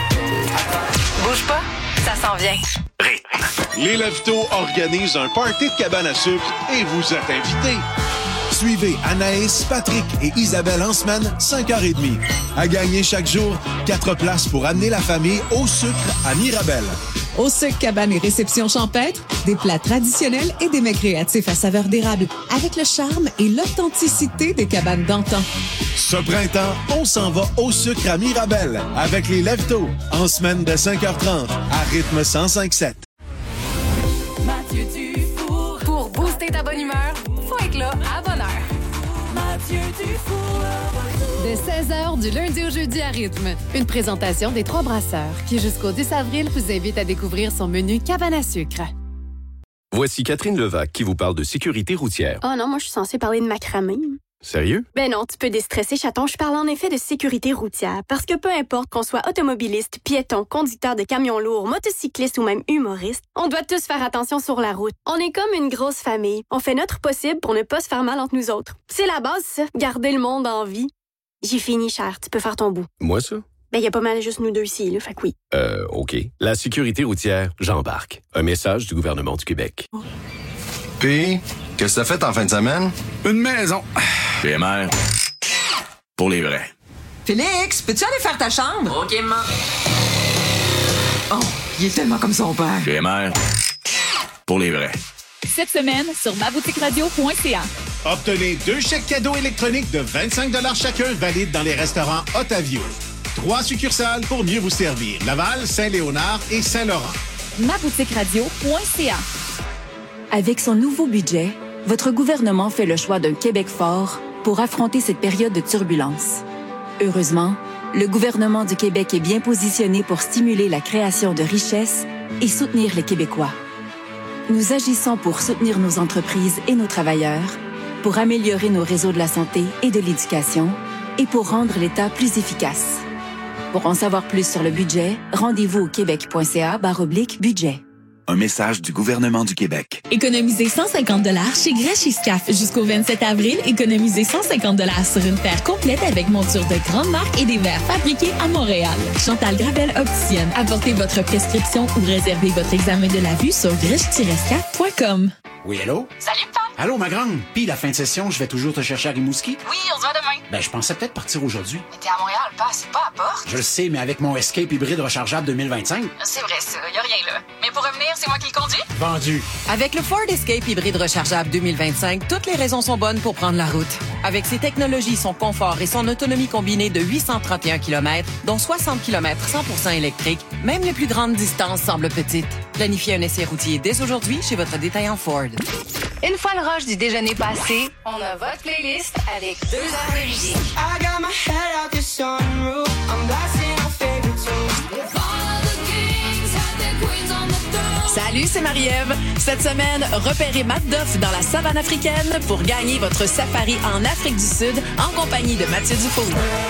Speaker 12: d'autre.
Speaker 2: Bouge pas, ça s'en vient.
Speaker 14: Rythme. Les Leftos organisent un party de cabane à sucre et vous êtes invités. Suivez Anaïs, Patrick et Isabelle en semaine, 5h30. À gagner chaque jour, 4 places pour amener la famille au sucre à Mirabel.
Speaker 15: Au sucre, cabane et réception champêtre, des plats traditionnels et des mets créatifs à saveur d'érable, avec le charme et l'authenticité des cabanes d'antan.
Speaker 14: Ce printemps, on s'en va au sucre à Mirabel avec les Leftos, en semaine de 5h30 à rythme 105.7.
Speaker 2: Mathieu Dufour. Pour booster ta bonne humeur, faut être là à bonne heure. Mathieu Dufour.
Speaker 15: Dès
Speaker 16: dès 16h du lundi au jeudi à Rythme. Une présentation des Trois Brasseurs qui, jusqu'au 10 avril, vous invite à découvrir son menu cabane à sucre.
Speaker 17: Voici Catherine Levac qui vous parle de sécurité routière.
Speaker 18: Oh non, moi je suis censée parler de macramé.
Speaker 17: Sérieux?
Speaker 18: Ben non, tu peux déstresser, chaton. Je parle en effet de sécurité routière. Parce que peu importe qu'on soit automobiliste, piéton, conducteur de camions lourds, motocycliste ou même humoriste, on doit tous faire attention sur la route. On est comme une grosse famille. On fait notre possible pour ne pas se faire mal entre nous autres. C'est la base, ça. Garder le monde en vie. J'ai fini, cher. Tu peux faire ton bout.
Speaker 17: Moi, ça?
Speaker 18: Ben, y a pas mal juste nous deux ici, là. Fait que oui.
Speaker 17: OK. La sécurité routière, j'embarque. Un message du gouvernement du Québec.
Speaker 19: Puis, qu'est-ce que t'as fait en fin de semaine?
Speaker 20: Une maison. PMR. Pour les vrais.
Speaker 21: Félix, peux-tu aller faire ta chambre?
Speaker 22: OK, maman.
Speaker 21: Oh, il est tellement comme son père.
Speaker 20: PMR. Pour les vrais.
Speaker 23: Cette semaine, sur maboutiqueradio.ca.
Speaker 6: Obtenez 2 chèques cadeaux électroniques de 25 $ chacun valides dans les restaurants Otavio. 3 succursales pour mieux vous servir. Laval, Saint-Léonard et Saint-Laurent.
Speaker 23: maboutiqueradio.ca.
Speaker 24: Avec son nouveau budget, votre gouvernement fait le choix d'un Québec fort pour affronter cette période de turbulence. Heureusement, le gouvernement du Québec est bien positionné pour stimuler la création de richesses et soutenir les Québécois. Nous agissons pour soutenir nos entreprises et nos travailleurs, pour améliorer nos réseaux de la santé et de l'éducation et pour rendre l'État plus efficace. Pour en savoir plus sur le budget, rendez-vous au québec.ca/budget.
Speaker 25: Un message du gouvernement du Québec.
Speaker 23: Économisez 150 $ chez Grèche et Scaf. Jusqu'au 27 avril, économisez 150 $ sur une paire complète avec monture de grande marque et des verres fabriqués à Montréal. Chantal Gravel Opticienne. Apportez votre prescription ou réservez votre examen de la vue sur grèche-scaf.com.
Speaker 26: Oui, allô?
Speaker 22: Salut, Papa!
Speaker 26: Allô, ma grande? Puis la fin de session, je vais toujours te chercher à Rimouski?
Speaker 22: Oui, on se voit demain.
Speaker 26: Ben, je pensais peut-être partir aujourd'hui.
Speaker 22: Mais t'es à Montréal, pas, c'est pas à Porte.
Speaker 26: Je le sais, mais avec mon Escape hybride rechargeable 2025.
Speaker 22: C'est vrai, ça, y a rien là. Mais pour revenir, c'est moi qui le conduis?
Speaker 26: Vendu.
Speaker 21: Avec le Ford Escape hybride rechargeable 2025, toutes les raisons sont bonnes pour prendre la route. Avec ses technologies, son confort et son autonomie combinée de 831 km, dont 60 km 100% électrique, même les plus grandes distances semblent petites. Planifiez un essai routier dès aujourd'hui chez votre détaillant Ford.
Speaker 2: Une fois le rush du déjeuner passé, on a votre playlist avec 2 heures de musique.
Speaker 4: I got my head out the sunroof. I'm blasting our favorite tunes.
Speaker 27: Salut, c'est Marie-Ève. Cette semaine, repérez Matt Duff dans la savane africaine pour gagner votre safari en Afrique du Sud en compagnie de Mathieu Dufault.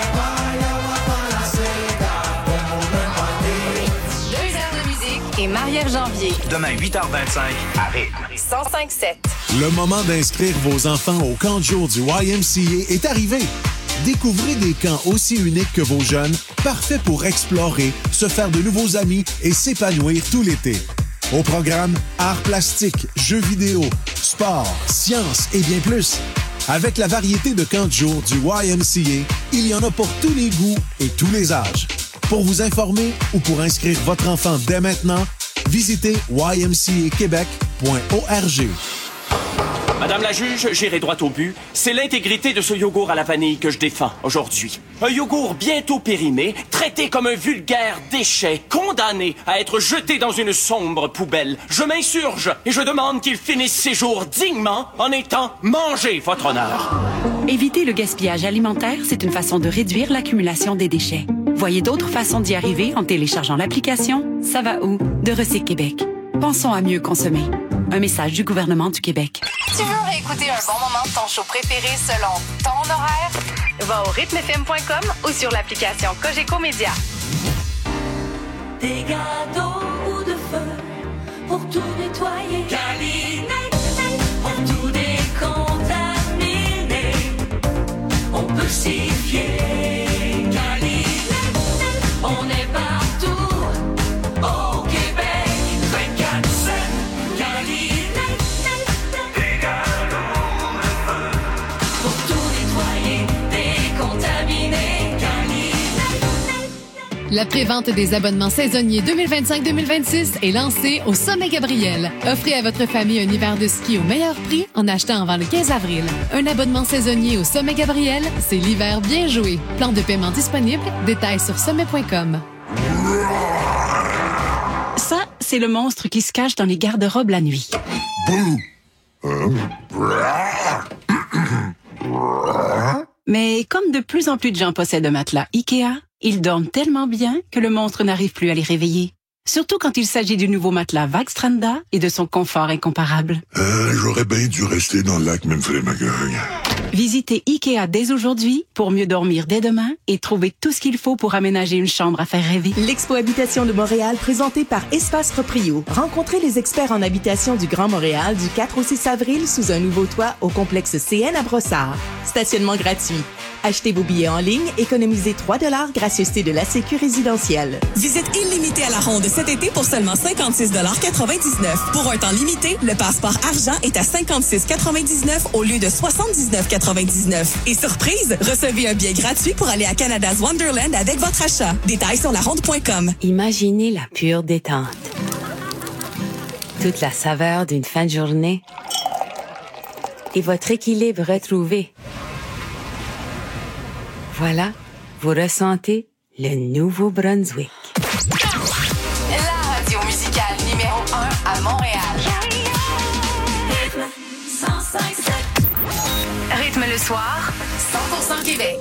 Speaker 2: 2 heures de musique et Marie-Ève Janvier.
Speaker 9: Demain, 8h25, à Rythme.
Speaker 2: 105.7.
Speaker 14: Le moment d'inscrire vos enfants au camp de jour du YMCA est arrivé. Découvrez des camps aussi uniques que vos jeunes, parfaits pour explorer, se faire de nouveaux amis et s'épanouir tout l'été. Au programme, arts plastiques, jeux vidéo, sport, sciences et bien plus. Avec la variété de camps de jour du YMCA, il y en a pour tous les goûts et tous les âges. Pour vous informer ou pour inscrire votre enfant dès maintenant, visitez ymcaquebec.org.
Speaker 28: Madame la juge, j'irai droit au but. C'est l'intégrité de ce yogourt à la vanille que je défends aujourd'hui. Un yogourt bientôt périmé, traité comme un vulgaire déchet, condamné à être jeté dans une sombre poubelle. Je m'insurge et je demande qu'il finisse ses jours dignement en étant mangé, votre honneur.
Speaker 29: Éviter le gaspillage alimentaire, c'est une façon de réduire l'accumulation des déchets. Voyez d'autres façons d'y arriver en téléchargeant l'application Ça va où de Recyc Québec. Pensons à mieux consommer. Un message du gouvernement du Québec.
Speaker 2: Tu veux réécouter un bon moment de ton show préféré selon ton horaire? Va au rythmefm.com ou sur l'application Cogeco Média.
Speaker 11: Des gâteaux ou de feu pour tout nettoyer. Calinette, pour tout décontaminer. On peut s'y fier. Calinette, on est partout au Québec. 24/7. Calinette, des gâteaux de feu pour tout nettoyer, décontaminer.
Speaker 16: La prévente des abonnements saisonniers 2025-2026 est lancée au Sommet Gabriel. Offrez à votre famille un hiver de ski au meilleur prix en achetant avant le 15 avril. Un abonnement saisonnier au Sommet Gabriel, c'est l'hiver bien joué. Plan de paiement disponible, détails sur sommet.com.
Speaker 29: Ça, c'est le monstre qui se cache dans les garde-robes la nuit. Mais comme de plus en plus de gens possèdent un matelas IKEA, ils dorment tellement bien que le monstre n'arrive plus à les réveiller. Surtout quand il s'agit du nouveau matelas Vaxstranda et de son confort incomparable.
Speaker 1: J'aurais bien dû rester dans le lac Memphremagog.
Speaker 29: Visitez IKEA dès aujourd'hui pour mieux dormir dès demain et trouver tout ce qu'il faut pour aménager une chambre à faire rêver.
Speaker 3: L'Expo Habitation de Montréal, présentée par Espace Proprio. Rencontrez les experts en habitation du Grand Montréal du 4 au 6 avril sous un nouveau toit au complexe CN à Brossard. Stationnement gratuit. Achetez vos billets en ligne, économisez 3 $ gracieuseté de la Sécu résidentielle.
Speaker 5: Visite illimitée à la Ronde cet été pour seulement 56,99 $. Pour un temps limité, le passeport argent est à 56,99 au lieu de 79,99 Et surprise, recevez un billet gratuit pour aller à Canada's Wonderland avec votre achat. Détails sur laronde.com.
Speaker 7: Imaginez la pure détente. Toute la saveur d'une fin de journée et votre équilibre retrouvé. Voilà, vous ressentez le Nouveau-Brunswick.
Speaker 2: La radio musicale numéro 1 à Montréal.
Speaker 11: Rythme 105.7.
Speaker 2: Rythme le soir, 100% Québec.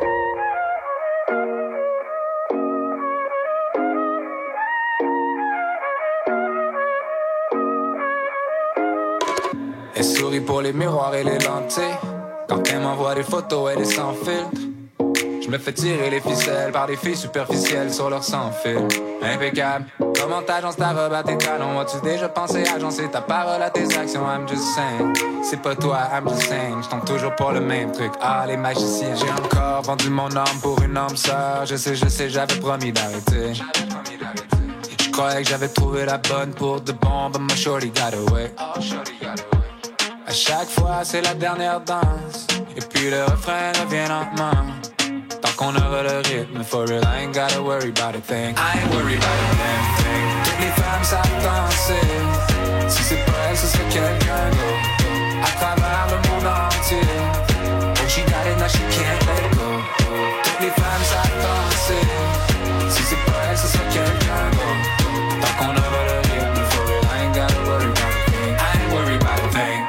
Speaker 8: Elle sourit pour les miroirs et les lentilles. Quand elle m'envoie des photos, elle est sans filtre. Je me fais tirer les ficelles par des filles superficielles sur leur sans-fil. Impeccable. Comment t'agences ta robe à tes talons? As-tu déjà pensé agencer ta parole à tes actions? I'm just saying. C'est pas toi, I'm just saying. J'tends toujours pour le même truc. Ah, les magiciens. J'ai encore vendu mon âme pour une âme sœur. Je sais, j'avais promis d'arrêter. Je croyais que j'avais trouvé la bonne pour de bon, but my shorty got away. À chaque fois, c'est la dernière danse. Et puis le refrain revient lentement. Tant qu'on aura le rythme, for real, I ain't gotta worry about a thing. I ain't worried about a damn thing. Toutes les femmes savent danser. Si c'est pas elle, ce serait quelqu'un d'autre. À travers le monde entier. Oh, she got it, now she can't let go. Toutes les femmes savent danser. Si c'est pas elle, ce serait quelqu'un d'autre. Tant qu'on aura le rythme, for real, I ain't gotta worry about a thing. I ain't worried about a thing.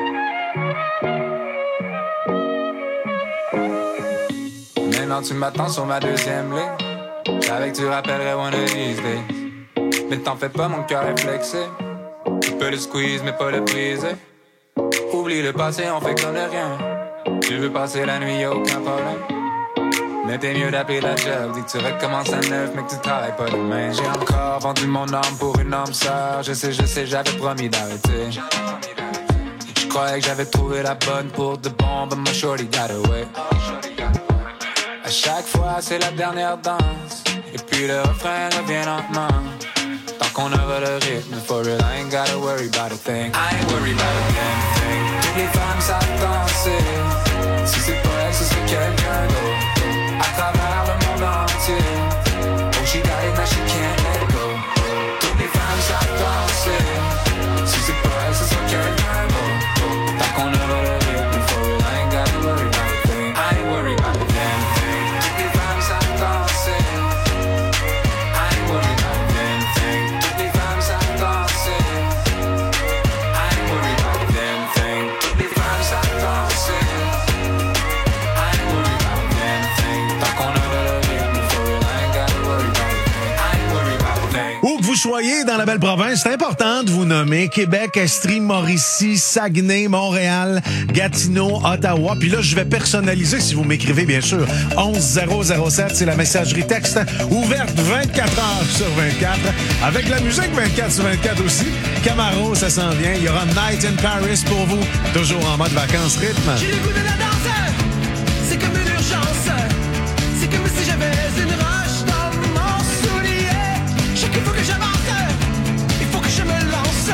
Speaker 8: Maintenant tu m'attends sur ma deuxième ligne. J'avais que tu rappellerais one of these days. Mais t'en fais pas, mon cœur est flexé. Tu peux le squeeze mais pas le briser. Oublie le passé, on fait comme de rien. Tu veux passer la nuit, y'a aucun problème. Mais t'es mieux d'appeler la job. Dis que tu recommences à neuf mais que tu travailles pas demain. J'ai encore vendu mon âme pour une âme sœur. Je sais, j'avais promis d'arrêter. Je croyais que j'avais trouvé la bonne pour de bon, but my shorty got away. À chaque fois, c'est la dernière danse. Et puis le refrain revient lentement. Tant qu'on aura le rythme, for real, I ain't gotta worry about a thing. I ain't worried about a damn thing. Toutes les femmes savent danser. Si c'est pas elle, ce serait quelqu'un d'autre. À travers le monde entier. Oh, she got it, now she can't let go. Toutes les femmes savent danser. Si c'est pas elle, ce serait quelqu'un d'autre. Tant qu'on aura le rythme, for real, I ain't gotta worry about a thing. I ain't worried about a damn thing.
Speaker 6: Où que vous soyez dans la belle province, c'est important de vous nommer Québec, Estrie, Mauricie, Saguenay, Montréal, Gatineau, Ottawa. Puis là, je vais personnaliser si vous m'écrivez, bien sûr. 11007, c'est la messagerie texte ouverte 24 heures sur 24. Avec la musique 24 sur 24 aussi. Camaro, ça s'en vient. Il y aura Night in Paris pour vous. Toujours en mode vacances rythme.
Speaker 4: J'ai le goût de la danse, c'est comme une urgence. C'est comme si j'avais une roche dans mon soulier. Je sais qu'il faut que j'avance, il faut que je me lance.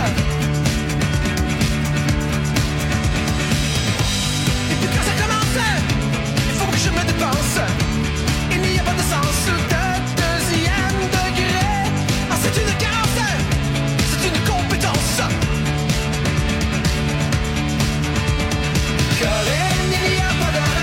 Speaker 4: Et puis quand ça commence, il faut que je me dépense. Il n'y a pas de sens de deuxième degré. Ah, c'est une carence, c'est une compétence. Colline, il n'y a pas de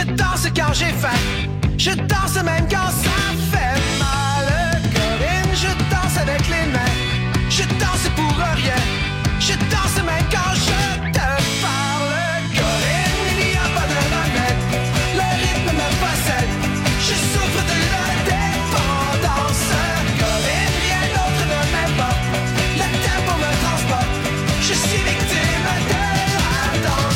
Speaker 4: Je danse quand j'ai faim, je danse même quand ça fait mal. Corinne, je danse avec les mains, je danse pour rien, je danse même quand je te parle. Corinne, il n'y a pas de remède, le rythme me possède, je souffre de la dépendance. Corinne, rien d'autre ne m'importe, le tempo me transporte, je suis victime de la danse.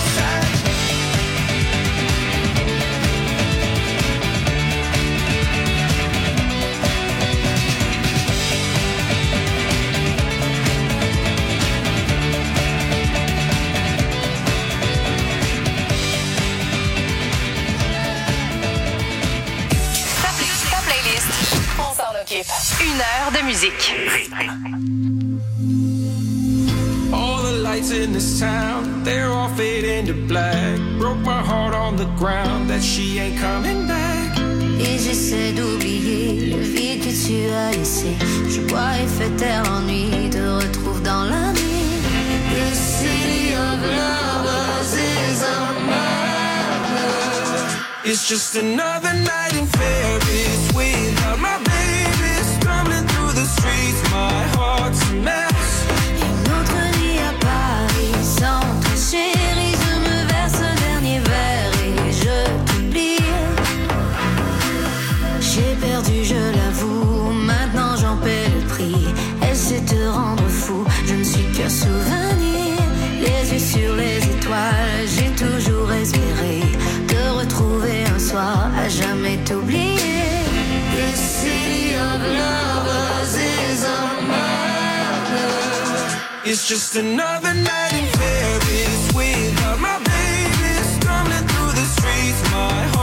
Speaker 2: Ta playlist, on s'en occupe. 1 heure de musique.
Speaker 8: All the lights in this town, they're all fading to black. Broke my heart on the ground that she ain't coming back.
Speaker 11: Et j'essaie d'oublier le vide que tu as laissé. Je bois et fais taire l'ennui, te retrouve dans la nuit. The city of lovers is a murder.
Speaker 8: It's just another night in Paris without my baby. Stumbling through the streets, my heart's a mess.
Speaker 11: Une autre nuit à Paris sans toi chérie. Je me verse un dernier verre et je t'oublie. J'ai perdu, je l'avoue, maintenant j'en paie le prix. Elle sait te rendre fou, je ne suis que souvenir. Les yeux sur les étoiles, j'ai toujours espéré te retrouver un soir, à jamais t'oublier. The city of lovers is a murder.
Speaker 8: It's just another night in Paris without my baby. Stumbling through the streets, my